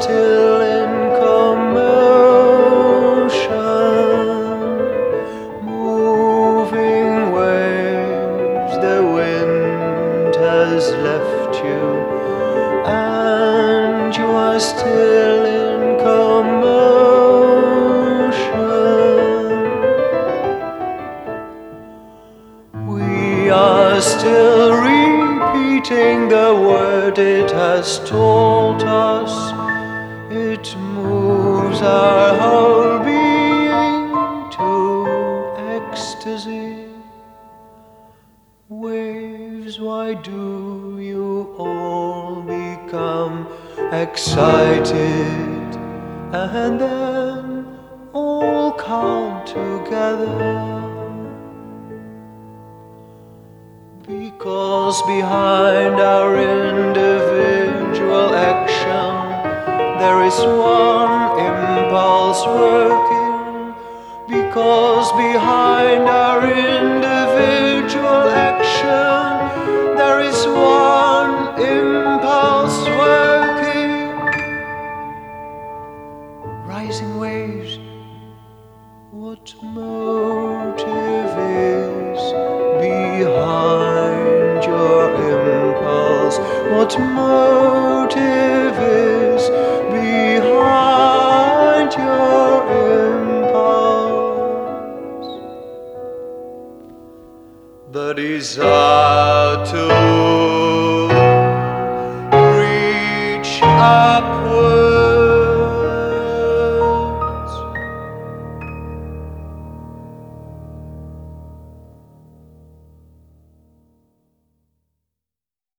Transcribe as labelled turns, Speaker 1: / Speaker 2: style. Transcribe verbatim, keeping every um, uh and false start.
Speaker 1: still in commotion, moving waves, the wind has left you, and you are still in commotion. We are still repeating the word it has told us. It moves our whole being to ecstasy. Waves, why do you all become excited and then all calm together? Because behind our individual action there is one impulse working. Because behind our individual action there is one impulse working. Rising waves, what motive is behind your impulse? What motive is behind your impulse? The desire to